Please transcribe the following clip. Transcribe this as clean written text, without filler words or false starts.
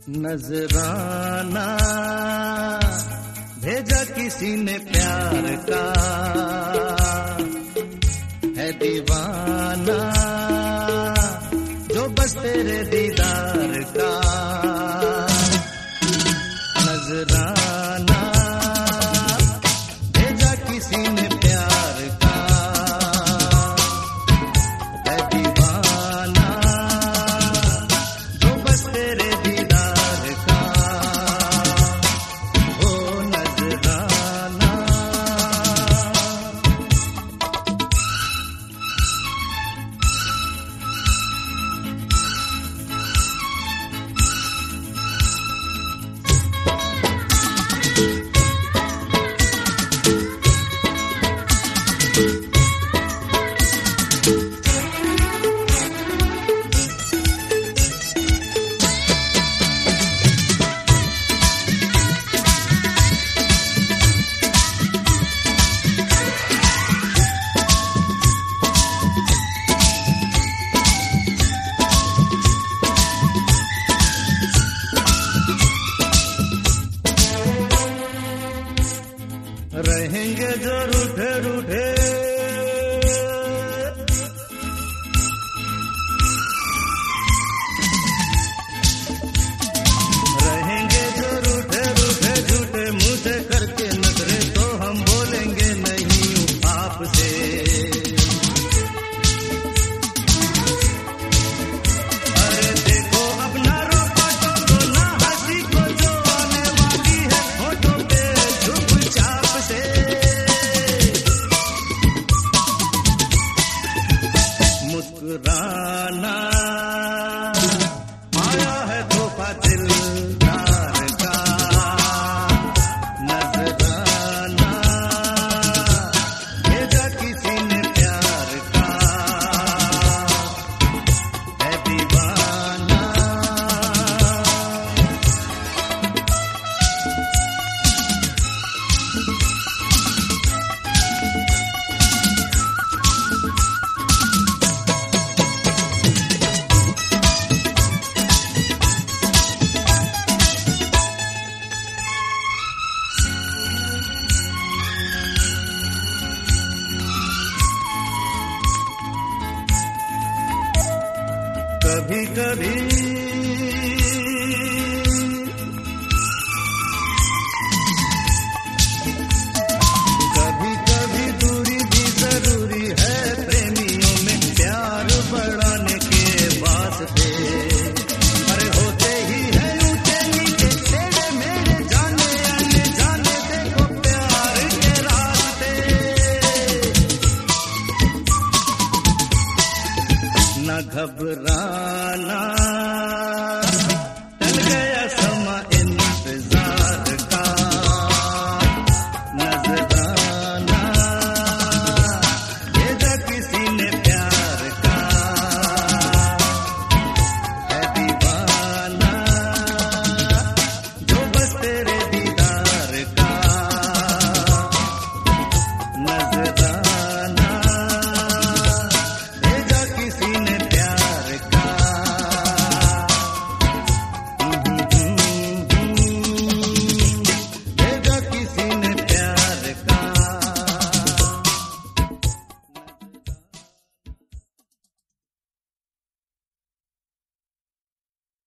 नजराना भेजा किसी ने प्यार का, है दीवाना जो बस तेरे दीदार का। नजराना भेजा किसी ने प्यार का, है दीवाना जो बस तेरे दीदार का। ओ नजराना रहेंगे जो रूठे रूठे, रहेंगे जो रूठे रूठे झूठे मुंह से करके नजरे, तो हम बोलेंगे नहीं आपसे। अरे देखो अपना रोका टोको ना हंसी को, जो आने वाली है होठों पे चुपचाप से। मुस्कुराना आया है तोहफा दिलदार का। नजराना भेजा किसी ने प्यार का, है दीवाना कभी कभी कभी कभी दूरी भी जरूरी है प्रेमियों में, प्यार बढ़ाने के वास्ते। अरे होते ही है ऊंचे नीचे तेरे मेरे, जाने आने जाने देखो प्यार के रास्ते। न घबरा